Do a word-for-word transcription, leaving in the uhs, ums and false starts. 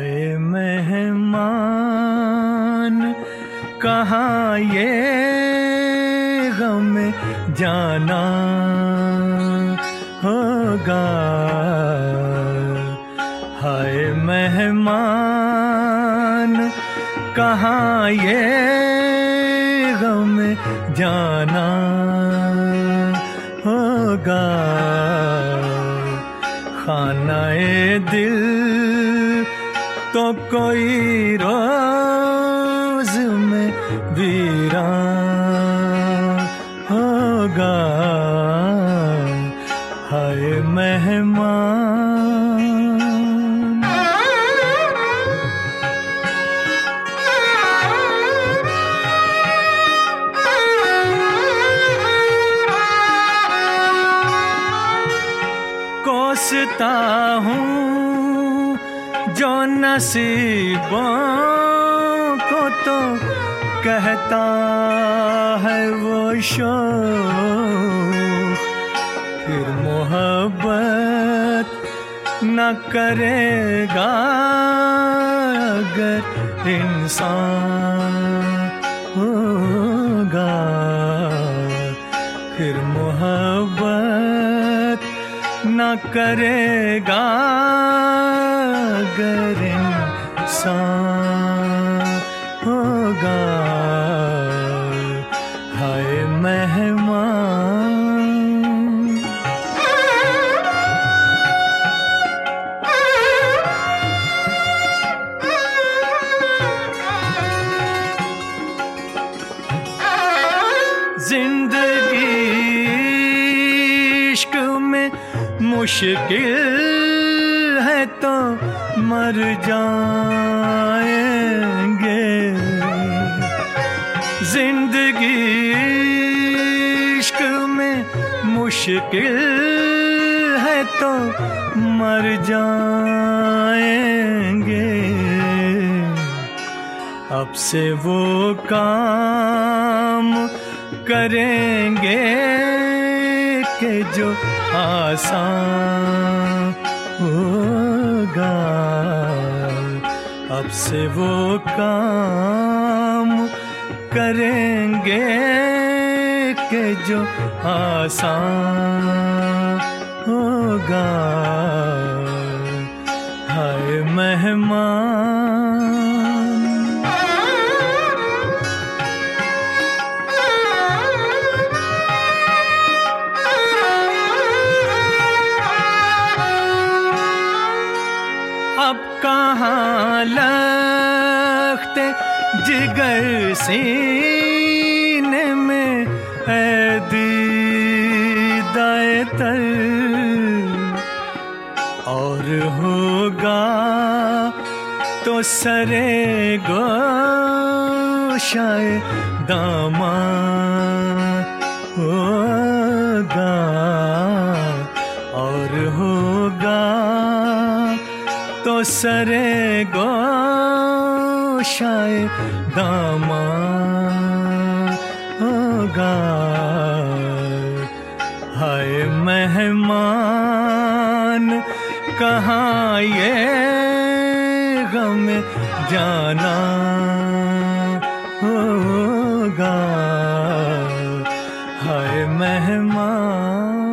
हाय मेहमान कहाँ ये गम जाना होगा। हाय मेहमान कहाँ ये गम जाना होगा। खानाए दिल तो कोई रोज में वीरान होगा। हाय मेहमान कोसता हूँ जो नसीबों को तो कहता है वो शौक। फिर मोहब्बत न करेगा अगर इंसान होगा। फिर मोहब्बत न करेगा अगर इंसान होगा। हाय मेहमान जिंदगी इश्क में मुश्किल है तो मर जाएंगे। जिंदगी इश्क में मुश्किल है तो मर जाएंगे। अब से वो काम करेंगे कि जो आसान होगा। अब से वो काम करेंगे कि जो आसान होगा। हाय मेहमान अब कहाँ लगते जिगर सीने में है दीदाए तर। और होगा तो सरे गोशाए दामां होगा। और होगा तो सरे गोशाए दामां होगा। हाय मेहमान कहाँ ये गम जाना होगा। हाय मेहमान